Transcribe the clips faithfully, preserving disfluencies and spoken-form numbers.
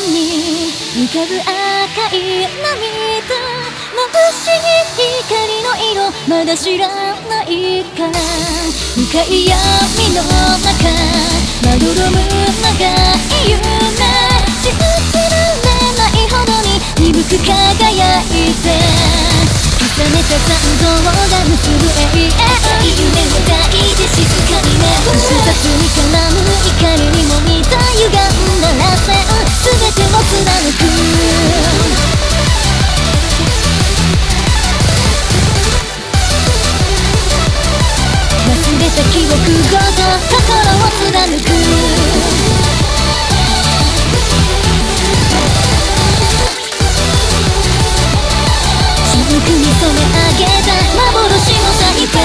に浮かぶ赤い涙、眩しい光の色まだ知らないから、深い闇の中まどろむ長い夢、信じられないほどに鈍く輝いて、重ねた残像が結ぶ永遠、夢を抱いて静かにね、複雑に絡む怒りにも似た歪んだ螺旋、全てを貫く忘れた記憶ごと心を貫く、真空に染め上げた幻のサイフェ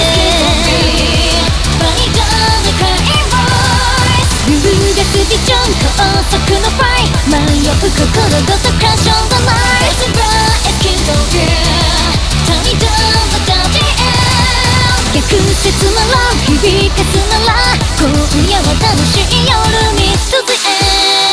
揺るがすビジョン高速のファイト、迷う心ごとクラッシュオンザライト、逆説なら響かすなら、今夜は楽しい夜に続け、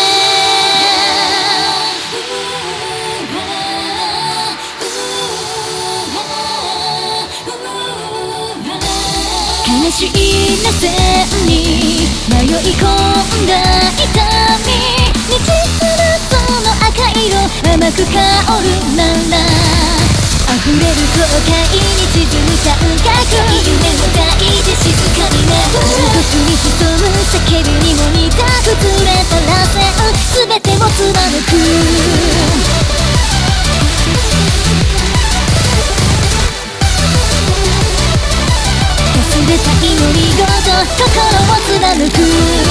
悲しい目線に迷い込んだ痛み、満ちたらその赤色甘く香るなら、溢れる後悔に沈む感覚、夢を抱いて静かにね、地獄に潜む叫びにも似た崩れた螺旋、全てを貫く忘れた祈りごと心を貫く、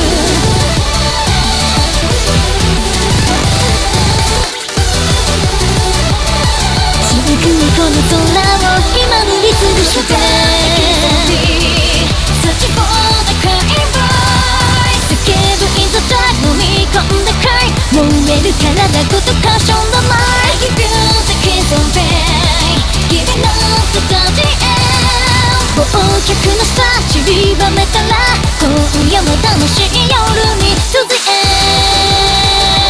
真空にこの空を今塗りつぶして、Searching for the crying voice、 叫ぶ in the dark 飲み込んで cry、 燃える体ごと caution the light、 Give you the kiss of pain、 Giving up the dirty end、 忘却の下散りばめたら、今夜も楽しい夜に続け、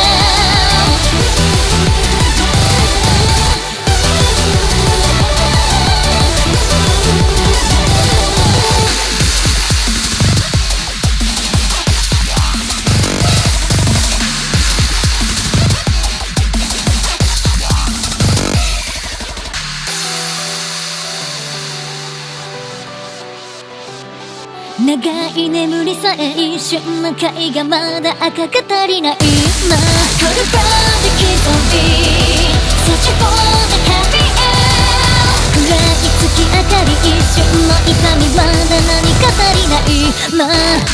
長い眠りさえ一瞬の回がまだ赤く足りないな、 Call the project is on me、 Searching for the happy end、 暗い月明かり一瞬の痛みまだ何か足りないな、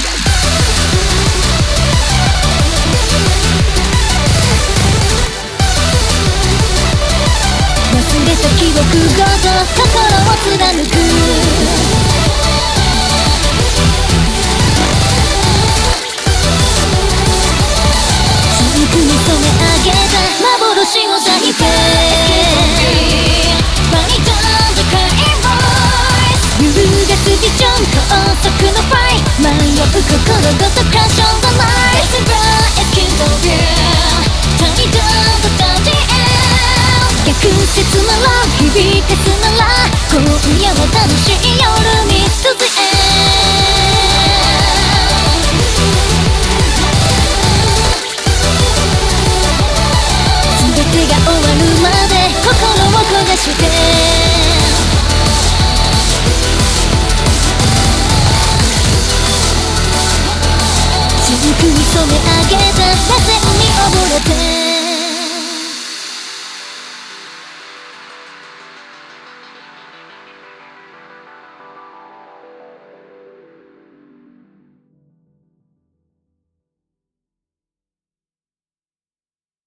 忘れた記憶ごと心を貫く、染め上げた幻のサイフェ揺るがすビジョン高速のファイト、迷う心ごとクラッシュオンザライト、